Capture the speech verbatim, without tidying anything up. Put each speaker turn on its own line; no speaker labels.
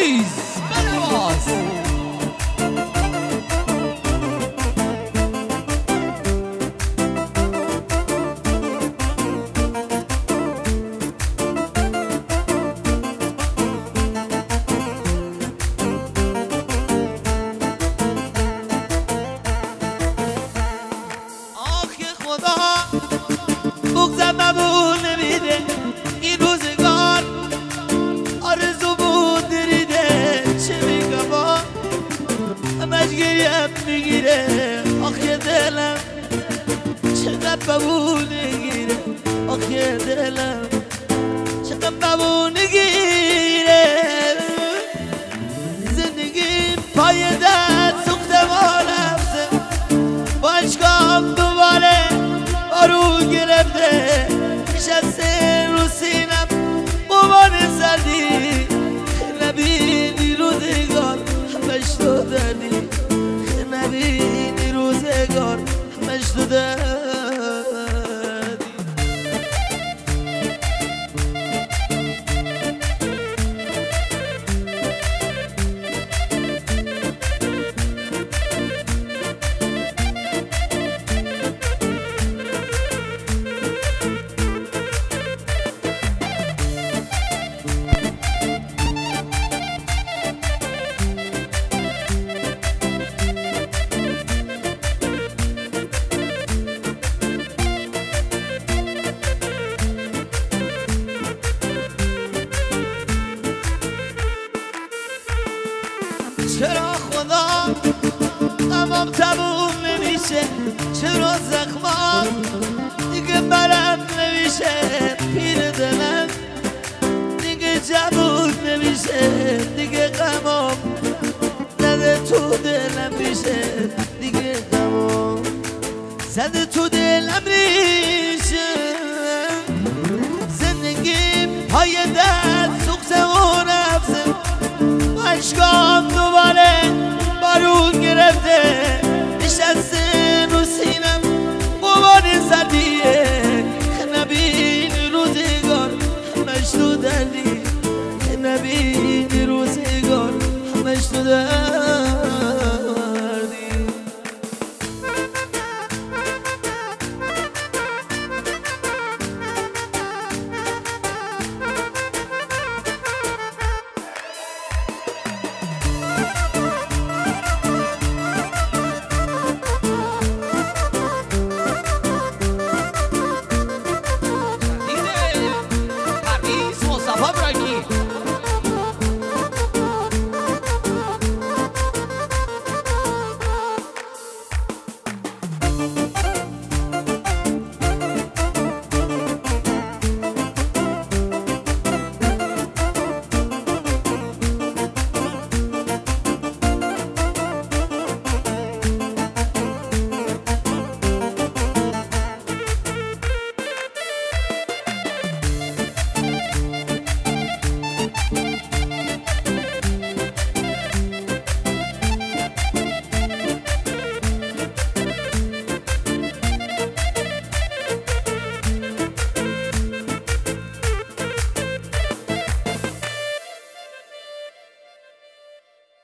عزیز بنواز.
بغزم مبون نمیده این روزگار، آرزو بود دریده چه میگم با همش گریم میگیره. آخه دلم چقدر ببون گیره، آخه دلم چقدر ببون گیره. زندگی پای دست سوخته و رفته، با عشقام دوباره بارو گرفته. نشسته رو سینم قبار سردی، نبینی روزگار همش تو دردی، نبینی روزگار همش تو دردی. چرا خدا غمام تموم نمیشه، چرا زخمام دیگه برم نمیشه. پیر دلم دیگه جوون نمیشه، دیگه غمام زده تو دلم میشه، دیگه غمام زده تو دلم میشه. زندگی پای دست سوخته و رفته، عشقام دوباره بارون گرفته. نشسته رو سینم قبار سردیه،